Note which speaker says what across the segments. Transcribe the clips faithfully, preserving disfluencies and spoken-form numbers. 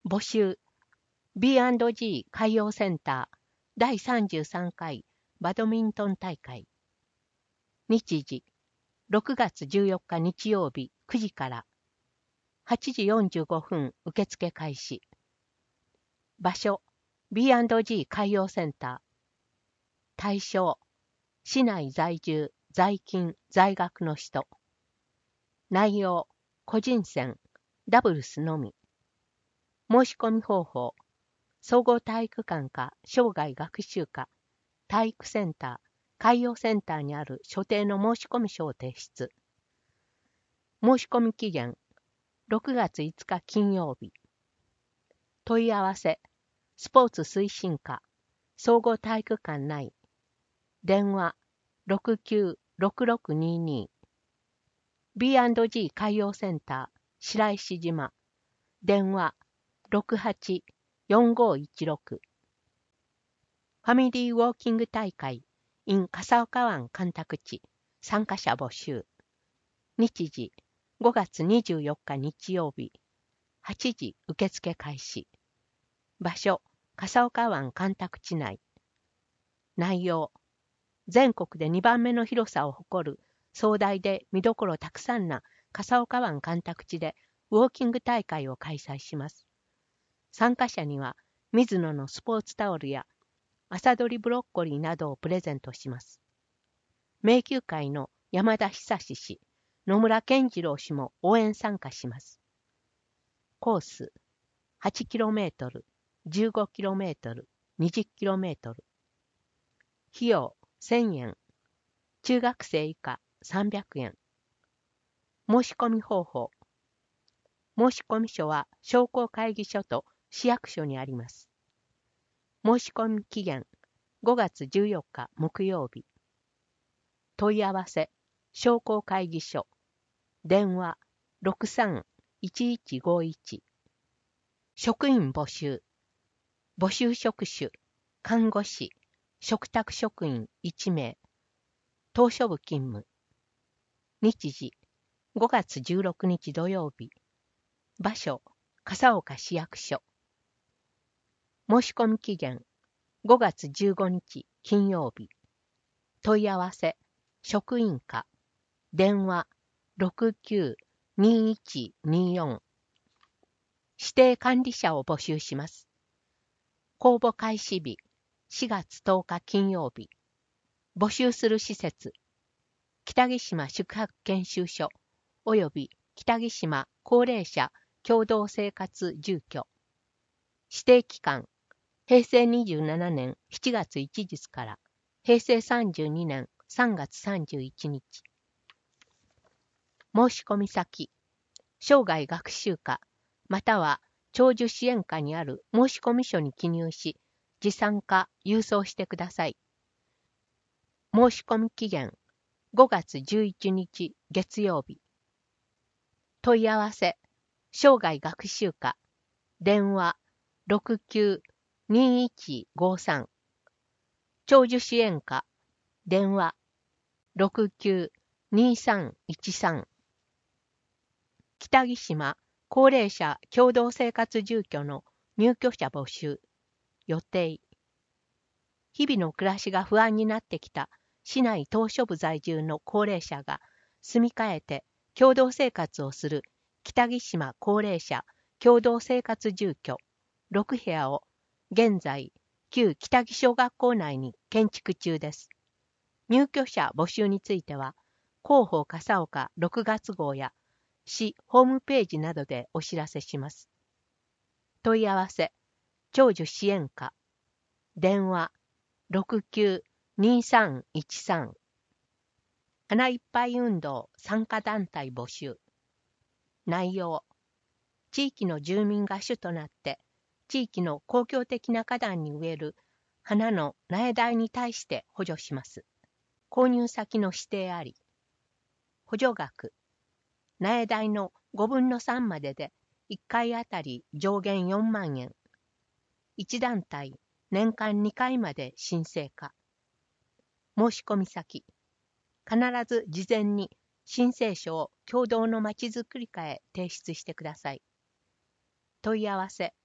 Speaker 1: 募集 ビーアンドジー 海洋センターだいさんじゅうさんかいバドミントン大会。日時ろくがつじゅうよっか日曜日くじからはちじよんじゅうごふん受付開始。場所 ビーアンドジー 海洋センター。対象市内在住、在勤、在学の人。内容個人戦、ダブルスのみ。申し込み方法総合体育館か生涯学習科、体育センター、海洋センターにある所定の申し込み書を提出。申し込み期限ろくがついつか金曜日。問い合わせスポーツ推進課総合体育館内。電話 ろくきゅうろくろくにーにー。ビーアンドジー 海洋センター白石島。電話 ろくはちよんごいちろく。ファミリーウォーキング大会 in 笠岡湾干拓地参加者募集。日時ごがつにじゅうよっか日曜日はちじ受付開始。場所笠岡湾干拓地内。内容全国でにばんめの広さを誇る壮大で見どころたくさんな笠岡湾干拓地でウォーキング大会を開催します。参加者にはミズノのスポーツタオルや朝どりブロッコリーなどをプレゼントします。名球会の山田久志氏、野村健次郎氏も応援参加します。コースはちキロメートル、じゅうごキロメートル、にじゅっキロメートル。費用せんえん。中学生以下さんびゃくえん。申し込み方法。申し込み書は商工会議所と市役所にあります。申し込み期限ごがつじゅうよっか木曜日。問い合わせ商工会議所。電話 ろくさんいちいちごいち。職員募集。募集職種看護師、嘱託職員いちめい。島しょ部勤務。日時ごがつじゅうろくにち土曜日。場所笠岡市役所。申し込み期限ごがつじゅうごにち金曜日。問い合わせ職員課。電話 ろくきゅうにいちによん。指定管理者を募集します。公募開始日しがつとおか金曜日。募集する施設北木島宿泊研修所および北木島高齢者共同生活住居。指定期間へいせいにじゅうななねんしちがついちにちからへいせいさんじゅうにねんさんがつさんじゅういちにち。申し込み先生涯学習課または長寿支援課にある申し込み書に記入し持参か郵送してください。申し込み期限ごがつじゅういちにち月曜日。問い合わせ生涯学習課電話 ろくきゅうにいちごさん。長寿支援課電話 ろくきゅうにさんいちさん。北木島高齢者共同生活住居の入居者募集。予定。日々の暮らしが不安になってきた市内島しょ部在住の高齢者が住み替えて共同生活をする北木島高齢者共同生活住居ろくへやを現在旧北木小学校内に建築中です。入居者募集については広報笠岡ろくがつごうや市ホームページなどでお知らせします。問い合わせ長寿支援課電話 ろくきゅうにさんいちさん。花いっぱい運動参加団体募集。内容地域の住民が主となって地域の公共的な花壇に植える花の苗代に対して補助します。購入先の指定あり。補助額苗代のごぶんのさんまででいっかいあたり上限よんまんえん。いち団体年間にかいまで申請可。申し込み先必ず事前に申請書を共同のまちづくり課へ提出してください。問い合わせ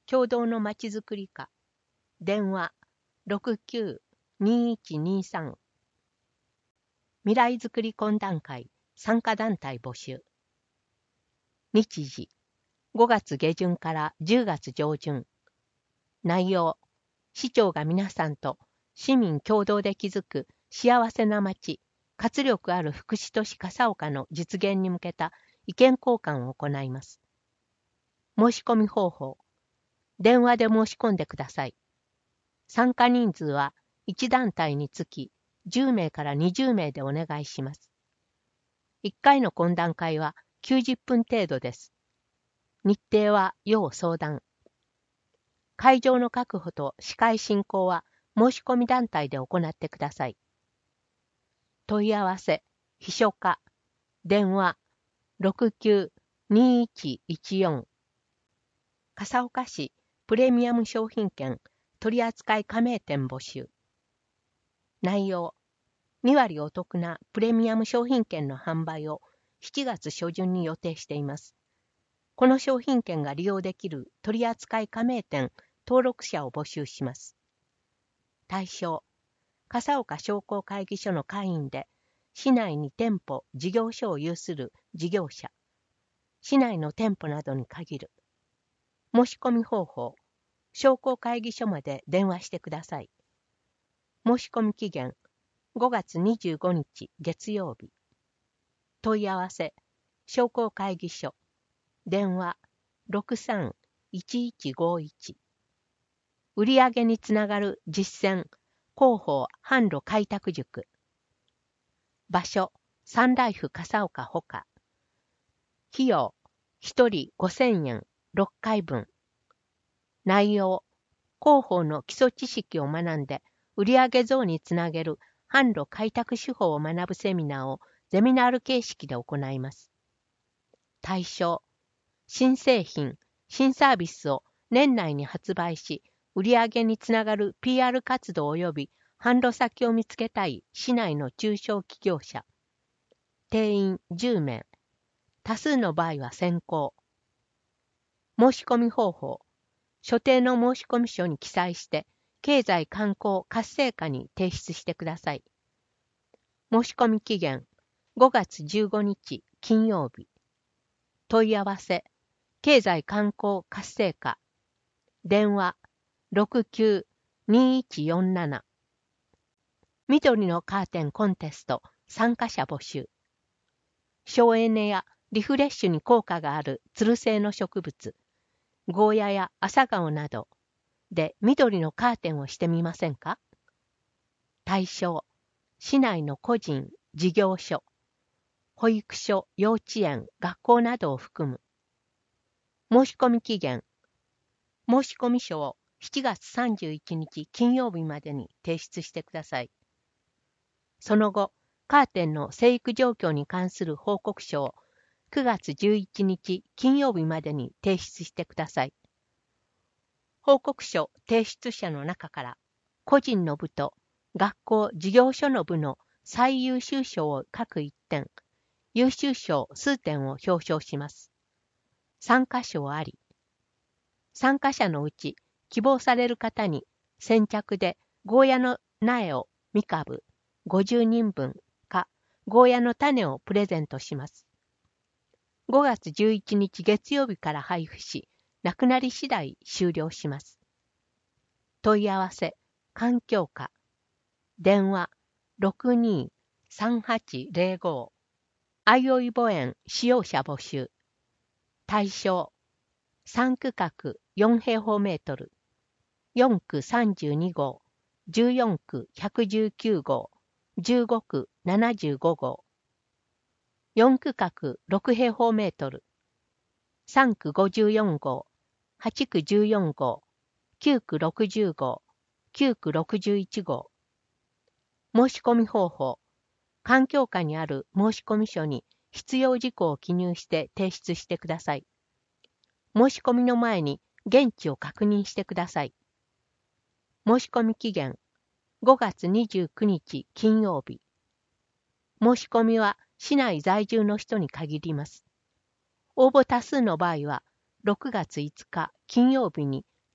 Speaker 1: 共同のまちづくり課。電話 ろくきゅう にいちにさん。未来づくり懇談会参加団体募集。日時ごがつ下旬からじゅうがつ上旬。内容、市長が皆さんと市民共同で築く幸せな町、活力ある福祉都市笠岡の実現に向けた意見交換を行います。申し込み方法、電話で申し込んでください。参加人数はいち団体につきじゅうめいからにじゅうめいでお願いします。いっかいの懇談会はきゅうじゅっぷん程度です。日程は要相談。会場の確保と司会進行は申し込み団体で行ってください。問い合わせ、秘書課、電話 ろくきゅう にいちいちよん。笠岡市プレミアム商品券取扱加盟店募集。内容、にわりお得なプレミアム商品券の販売をしちがつしょじゅんに予定しています。この商品券が利用できる取扱加盟店登録者を募集します。対象、笠岡商工会議所の会員で、市内に店舗、事業所を有する事業者、市内の店舗などに限る。申し込み方法、商工会議所まで電話してください。申し込み期限、ごがつにじゅうごにち月曜日。問い合わせ、商工会議所、電話 ろくさん いちいちごいち。売上につながる実践、広報販路開拓塾。場所、サンライフ笠岡ほか。費用、ひとりごせんえん、ろっかいぶん。内容、広報の基礎知識を学んで、売上増につなげる販路開拓手法を学ぶセミナーをゼミナール形式で行います。対象、新製品、新サービスを年内に発売し、売上につながる ピーアール 活動及び販路先を見つけたい市内の中小企業者。定員じゅうめい。多数の場合は先行。申し込み方法。所定の申込書に記載して、経済観光活性化に提出してください。申し込み期限、ごがつじゅうごにち金曜日。問い合わせ、経済観光活性化。電話、ろくきゅう にいちよんなな。緑のカーテンコンテスト参加者募集。省エネやリフレッシュに効果があるつる性の植物、ゴーヤや朝顔などで緑のカーテンをしてみませんか？対象、市内の個人、事業所、保育所、幼稚園、学校などを含む。申し込み期限、申込書をしちがつさんじゅういちにち金曜日までに提出してください。その後、カーテンの生育状況に関する報告書をくがつじゅういちにち金曜日までに提出してください。報告書提出者の中から個人の部と学校事業所の部の最優秀賞を各いってん、優秀賞数点を表彰します。参加賞あり。参加者のうち希望される方に先着でゴーヤの苗をみかぶごじゅうにんぶんかゴーヤの種をプレゼントします。ごがつじゅういちにち月曜日から配布し、なくなり次第終了します。問い合わせ、環境課。電話、ろくにーさんはちぜろご。あいおい墓園使用者募集。対象、さんくかくよんへいほうメートル、よんくさんじゅうにごう、じゅうよんくひゃくじゅうきゅうごう、じゅうごくななじゅうごごう、よんくかくろくへいほうメートル、さんくごじゅうよんごう、はちくじゅうよんごう、きゅうくろくじゅうごう、きゅうくろくじゅういちごう。申し込み方法。環境課にある申込書に必要事項を記入して提出してください。申し込みの前に現地を確認してください。申し込み期限、ごがつにじゅうくにち金曜日。申し込みは市内在住の人に限ります。応募多数の場合は、ろくがついつか金曜日に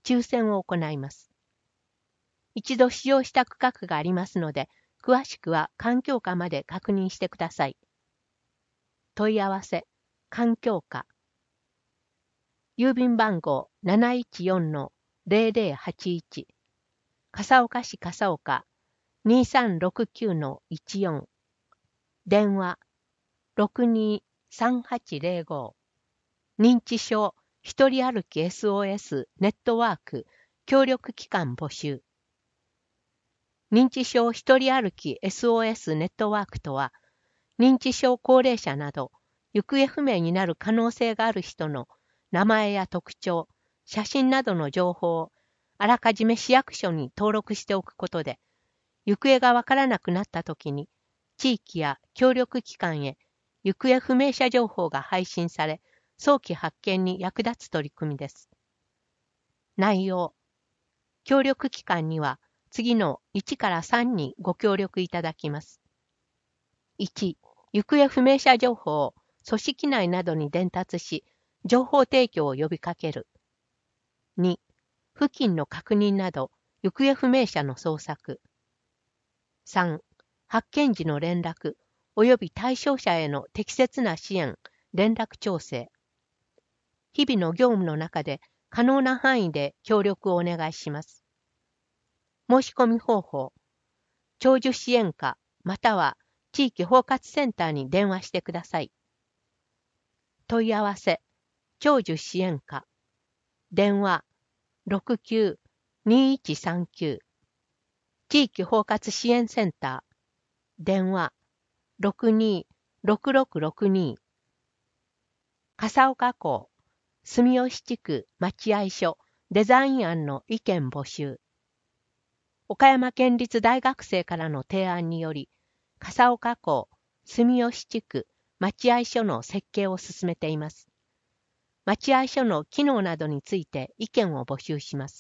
Speaker 1: 抽選を行います。一度使用した区画がありますので、詳しくは環境課まで確認してください。問い合わせ、環境課。郵便番号 なないちよんのぜろぜろはちいち。笠岡市笠岡 にさんろくきゅうのいちよん。電話 ろくにーさんはちぜろご。認知症一人歩き エスオーエス ネットワーク協力機関募集。認知症一人歩き エスオーエス ネットワークとは、認知症高齢者など行方不明になる可能性がある人の名前や特徴、写真などの情報をあらかじめ市役所に登録しておくことで、行方がわからなくなったときに、地域や協力機関へ行方不明者情報が配信され、早期発見に役立つ取り組みです。内容。協力機関には次のいちからさんにご協力いただきます。いち、行方不明者情報を組織内などに伝達し、情報提供を呼びかける。に、付近の確認など、行方不明者の捜索。さん、発見時の連絡、及び対象者への適切な支援、連絡調整。日々の業務の中で可能な範囲で協力をお願いします。申し込み方法。長寿支援課または地域包括センターに電話してください。問い合わせ。長寿支援課。電話 ろくきゅうにいちさんきゅう。地域包括支援センター。電話 ろくにーろくろくろくに。笠岡港住吉地区待合所デザイン案の意見募集。岡山県立大学生からの提案により、笠岡港住吉地区待合所の設計を進めています。待合所の機能などについて意見を募集します。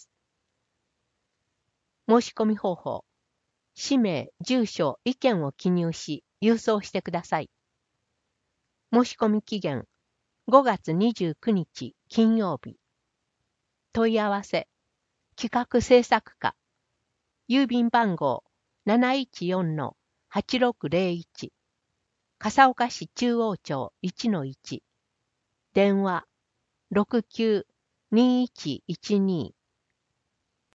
Speaker 1: 申し込み方法。氏名、住所、意見を記入し、郵送してください。申し込み期限、ごがつにじゅうくにち金曜日。問い合わせ、企画制作課、郵便番号 なないちよんのはちろくぜろいち、笠岡市中央町 いちのいち、電話 ろくきゅうにいちいちに。